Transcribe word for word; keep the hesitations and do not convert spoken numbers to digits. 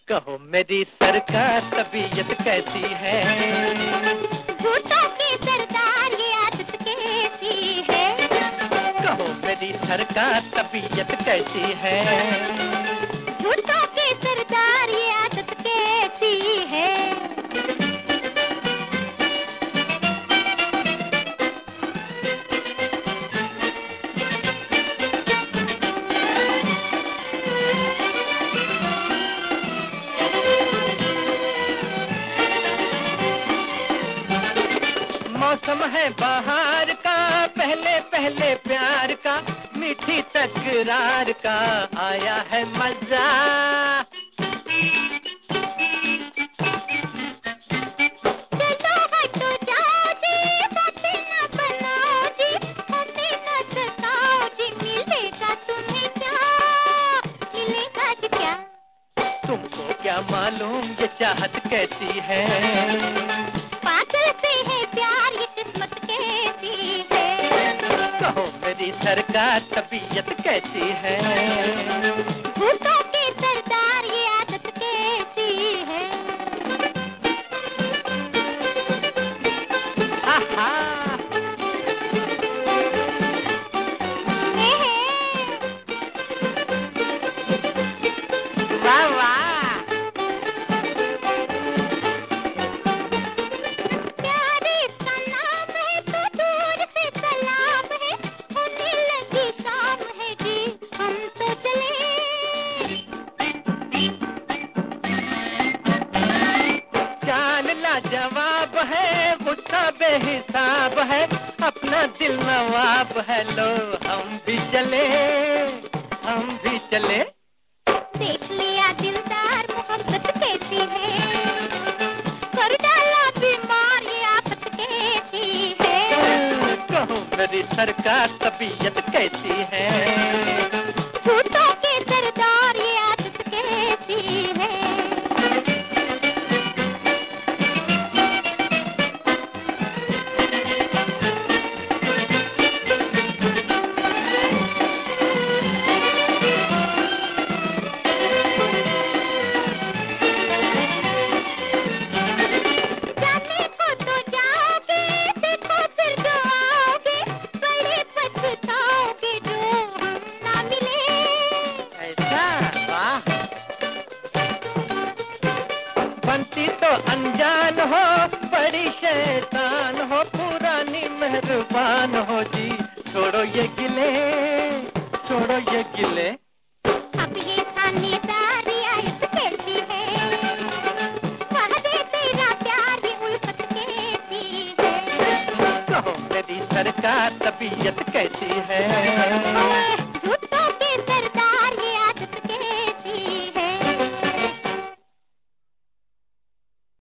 कहो मेरी सरकार तबीयत कैसी है? झूठों की सरदार ये आदत कैसी है? कहो मेरी सरकार तबीयत कैसी है? झूठों की सरदार ये आदत कैसी है? मौसम है बहार का, पहले पहले प्यार का, मीठी तकरार का आया है मजा। चलो हटो जाओ जी, बातें न बनाओ जी, हमें न सताओ जी, मिलेगा तुम्हें क्या, मिलेगा जी क्या? तुमको क्या मालूम ये चाहत कैसी है? पागल से है प्यार ये किस्मत कैसी है? कहो मेरी सरकार तबीयत कैसी है? झूठों की सरदार ये आदत कैसी है? आहा हे हे वाह वाह। जवाब है गुस्सा बेहिसाब है, अपना दिल नवाब है, लो हम भी चले हम भी चले। देख लिया दिलदार मोहब्बत कैसी है, कर डाला बीमार ये आफत कैसी है? कहो मेरी सरकार तबीयत कैसी है? झूठों के सरदार ये आदत कैसी है? बनती तो अनजान हो, बड़ी शैतान हो, पुरानी मेहरबान हो जी, छोड़ो ये गिले छोड़ो ये गिले। अब ये थानेदार रियायत कैसी है, कह दे तेरा प्यार ये उल्फत कैसी है? कहो मेरी सरकार तबीयत कैसी है?